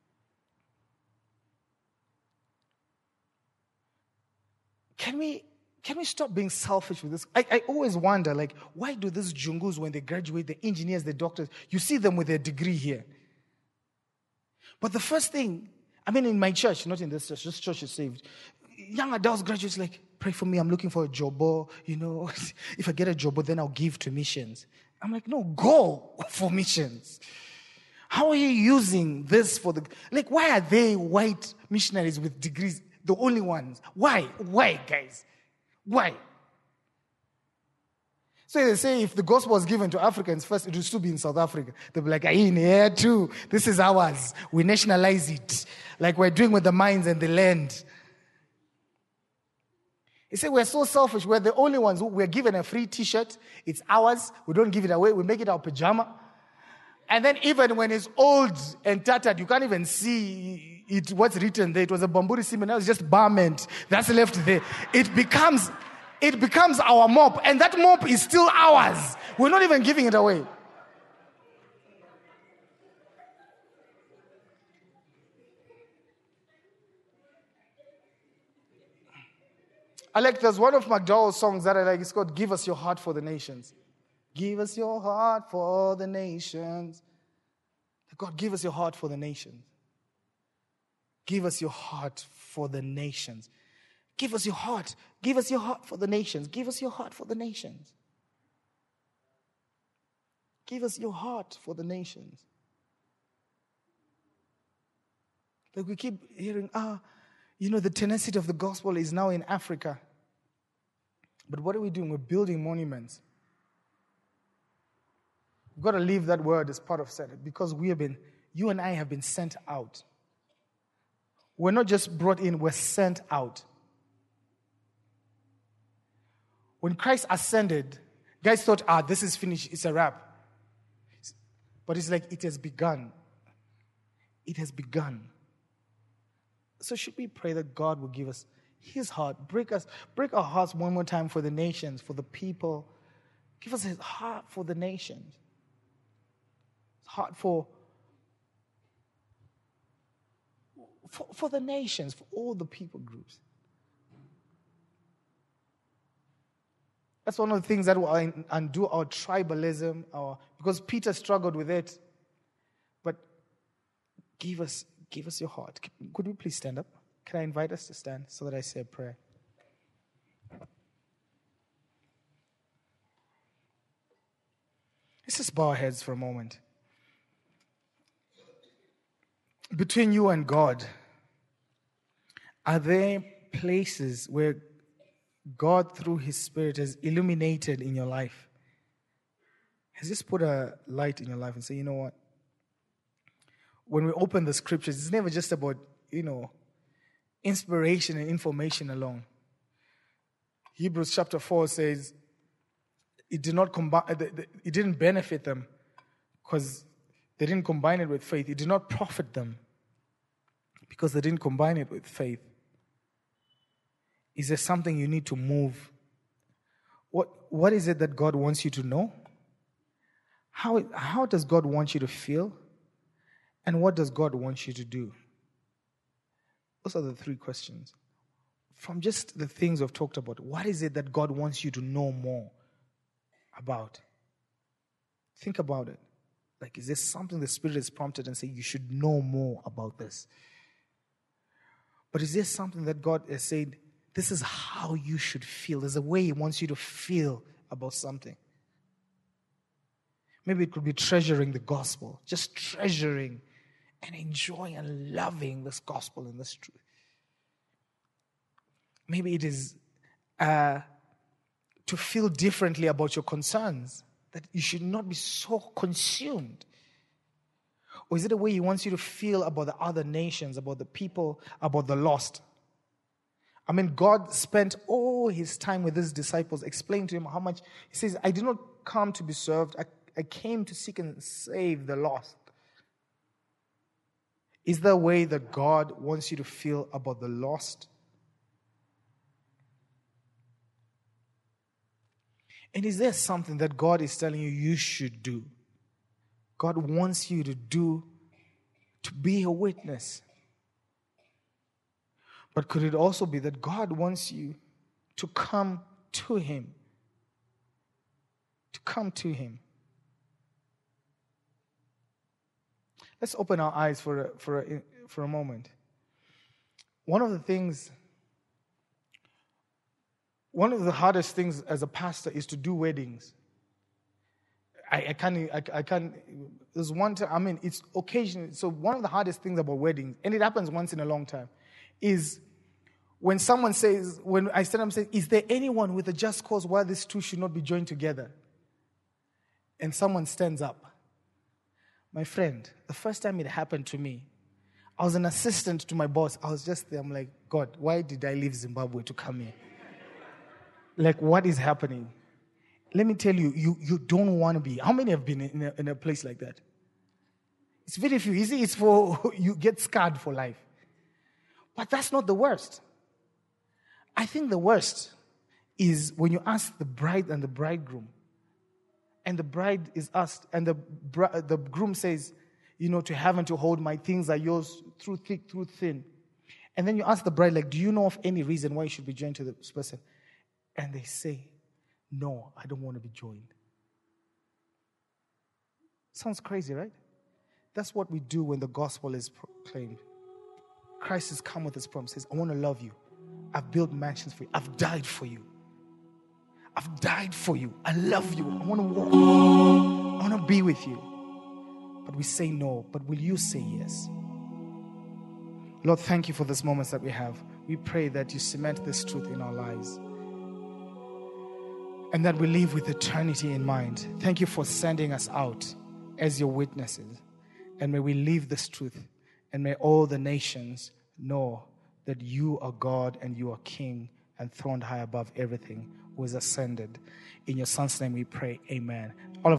Can we stop being selfish with this? I always wonder, why do these jungus, when they graduate, the engineers, the doctors, you see them with their degree here? But the first thing, in my church, not in this church is saved. Young adults, graduates, pray for me, I'm looking for a job, if I get a job, then I'll give to missions. I'm like, no, go for missions. How are you using this for why are they white missionaries with degrees the only ones? Why, guys? Why? So they say if the gospel was given to Africans first, it would still be in South Africa. They'll be like, in here too. This is ours. We nationalize it. Like we're doing with the mines and the land. He said we're so selfish. We're the only ones who we're given a free t-shirt. It's ours. We don't give it away. We make it our pajama. And then even when it's old and tattered, you can't even see it. What's written there? It was a Bamburi cement. Now it's just garment that's left there. It becomes our mop, and that mop is still ours. We're not even giving it away. There's one of McDowell's songs that I like. It's called Give Us Your Heart for the Nations. Give us your heart for the nations. God, give us your heart for the nations. Give us your heart for the nations. Give us your heart. Give us your heart for the nations. Give us your heart for the nations. Give us your heart for the nations. We keep hearing, the tenacity of the gospel is now in Africa. But what are we doing? We're building monuments. We've got to leave that word as part of Senate because you and I have been sent out. We're not just brought in, we're sent out. When Christ ascended, guys thought, this is finished, it's a wrap. But it's like, it has begun. It has begun. So should we pray that God will give us His heart. Break our hearts one more time for the nations, for the people. Give us His heart for the nations. His heart for the nations, for all the people groups. That's one of the things that will undo our tribalism, because Peter struggled with it. But give us your heart. Could we please stand up? Can I invite us to stand so that I say a prayer? Let's just bow our heads for a moment. Between you and God, are there places where God, through His Spirit, has illuminated in your life? Has just put a light in your life and say, you know what? When we open the scriptures, it's never just about, inspiration and information alone. Hebrews chapter 4 says it didn't benefit them because they didn't combine it with faith. It did not profit them because they didn't combine it with faith. Is there something you need to move? What is it that God wants you to know? How does God want you to feel? And what does God want you to do? Those are the three questions. From just the things we've talked about, what is it that God wants you to know more about? Think about it. Like, is there something the Spirit has prompted and say, you should know more about this? But is there something that God has said, this is how you should feel? There's a way He wants you to feel about something. Maybe it could be treasuring the gospel, just treasuring and enjoying and loving this gospel and this truth. Maybe it is to feel differently about your concerns, that you should not be so consumed. Or is it a way He wants you to feel about the other nations, about the people, about the lost? I mean, God spent all His time with His disciples, explaining to Him how much. He says, I did not come to be served. I came to seek and save the lost. Is there a way that God wants you to feel about the lost? And is there something that God is telling you should do? God wants you to do, to be a witness. But could it also be that God wants you to come to Him? To come to Him. Let's open our eyes for a moment. One of the hardest things as a pastor is to do weddings. I can't. There's one time. I mean, it's occasionally. So one of the hardest things about weddings, and it happens once in a long time, is when someone says, when I stand up and say, is there anyone with a just cause why these two should not be joined together? And someone stands up. My friend, the first time it happened to me, I was an assistant to my boss. I was just there. I'm like, God, why did I leave Zimbabwe to come here? Like, what is happening? Let me tell you, you don't want to be. How many have been in a place like that? It's very few. You see, it's for, you get scarred for life. But that's not the worst. I think the worst is when you ask the bride and the bridegroom, and the bride is asked, and the groom says, to have and to hold, my things are yours, through thick, through thin. And then you ask the bride, like, do you know of any reason why you should be joined to this person? And they say, no, I don't want to be joined. Sounds crazy, right? That's what we do when the gospel is proclaimed. Christ has come with His promises. I want to love you. I've built mansions for you. I've died for you. I've died for you. I love you. I want to walk with you. I want to be with you. But we say no. But will you say yes? Lord, thank you for this moments that we have. We pray that you cement this truth in our lives, and that we live with eternity in mind. Thank you for sending us out as your witnesses. And may we live this truth. And may all the nations know that you are God and you are King and throned high above everything, who is ascended. In your Son's name we pray, amen. All of